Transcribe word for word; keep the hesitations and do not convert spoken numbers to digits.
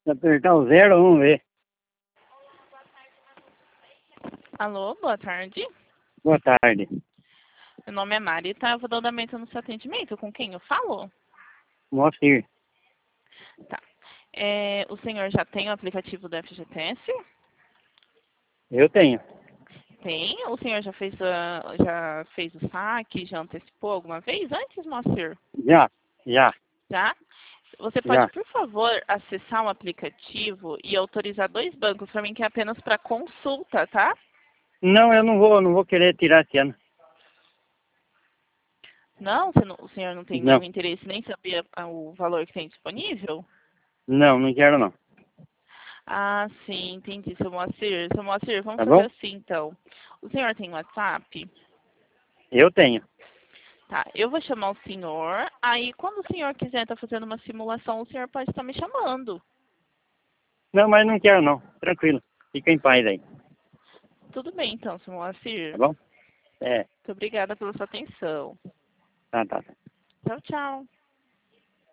Se apertar o zero, vamos ver. Alô, boa tarde. Boa tarde. Meu nome é Mari, tá? Eu vou dar andamento no seu atendimento. Com quem eu falo? Moacir. Tá. É, o senhor já tem o aplicativo do F G T S? Eu tenho. Tem. O senhor já fez, a, já fez o saque, já antecipou alguma vez antes, Moacir? Já, já, Já? Você pode, já. por favor, acessar o aplicativo e autorizar dois bancos para mim, que é apenas para consulta, tá? Não, eu não vou, não vou querer tirar esse ano. Não, você não- o senhor não tem Não, nenhum interesse nem saber ah, o valor que tem disponível? não, não quero não. Ah, sim, entendi, seu Moacir. Seu Moacir, vamos Tá fazer bom? assim, então. O senhor tem WhatsApp? Eu tenho. Tá, eu vou chamar o senhor. Aí, quando o senhor quiser estar fazendo uma simulação, o senhor pode estar me chamando. Não, mas não quero não. Tranquilo. Fica em paz aí. Tudo bem, então, seu Tá Moacir. bom? É, Muito obrigada pela sua atenção. tá, tá, tá. Tchau, tchau.